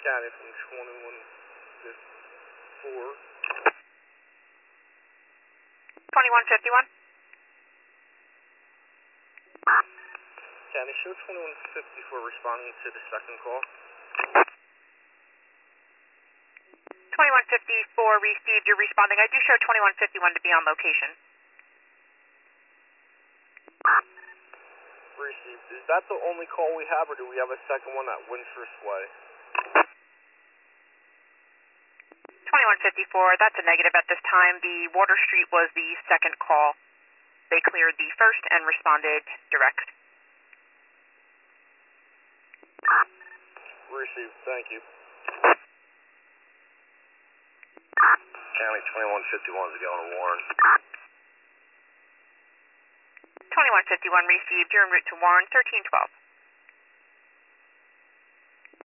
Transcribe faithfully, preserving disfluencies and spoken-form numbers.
County from twenty-one fifty-four. twenty-one fifty-one. County, show twenty-one fifty-four responding to the second call. twenty-one fifty-four received, you're responding. I do show twenty-one fifty-one to be on location. Received. Is that the only call we have, or do we have a second one at Winchurst Way? twenty-one fifty-four, that's a negative at this time. The Water Street was the second call. They cleared the first and responded direct. Received, thank you. County twenty-one fifty-one is going to Warren. twenty-one fifty-one received, you're en route to Warren, thirteen twelve.